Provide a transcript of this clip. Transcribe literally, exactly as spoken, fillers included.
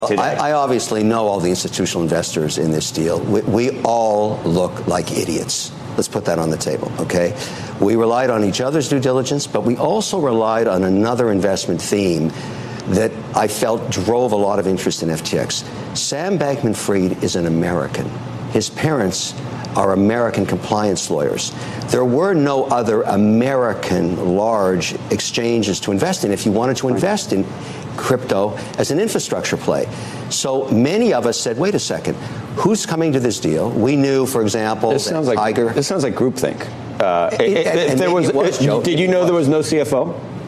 I, I obviously know all the institutional investors in this deal. We, we all look like idiots. Let's put that on the table, okay? We relied on each other's due diligence, but we also relied on another investment theme that I felt drove a lot of interest in F T X. Sam Bankman-Fried is an American. His parents are American compliance lawyers. There were no other American large exchanges to invest in if you wanted to invest in crypto as an infrastructure play. So many of us said, wait a second, who's coming to this deal? We knew, for example, this sounds like Tiger. This sounds like groupthink. Uh, It- if and there was, maybe it was, Joe. did you know there was no C F O?